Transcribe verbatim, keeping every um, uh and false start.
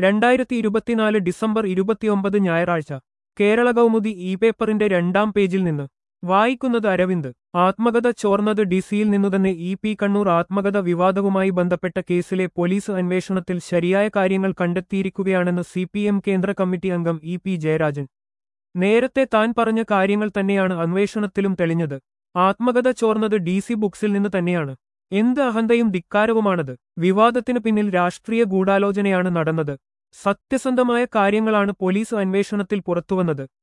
രണ്ടായിരത്തി ഇരുപത്തിനാല് ഡിസംബർ ഇരുപത്തിയൊമ്പത് ഞായറാഴ്ച കേരള കൗമുദി ഇ പേപ്പറിന്റെ രണ്ടാം പേജിൽ നിന്ന് വായിക്കുന്നത് അരവിന്ദ്. ആത്മകഥ ചോർന്നത് ഡിസിയിൽ നിന്നുതന്നെ. ഇ പി കണ്ണൂർ ആത്മകഥ വിവാദവുമായി ബന്ധപ്പെട്ട കേസിലെ പോലീസ് അന്വേഷണത്തിൽ ശരിയായ കാര്യങ്ങൾ കണ്ടെത്തിയിരിക്കുകയാണെന്ന് സി പി എം കേന്ദ്ര കമ്മിറ്റി അംഗം ഇ പി ജയരാജൻ. നേരത്തെ താൻ പറഞ്ഞ കാര്യങ്ങൾ തന്നെയാണ് അന്വേഷണത്തിലും തെളിഞ്ഞത്. ആത്മകഥ ചോർന്നത് ഡി സി ബുക്സിൽ നിന്ന് തന്നെയാണ്. എന്ത് അഹന്തയും ധിക്കാരവുമാണത്. വിവാദത്തിന് പിന്നിൽ രാഷ്ട്രീയ ഗൂഢാലോചനയാണ് നടന്നത്. സത്യസന്ധമായ കാര്യങ്ങളാണ് പോലീസ് അന്വേഷണത്തിൽ പുറത്തുവന്നത്.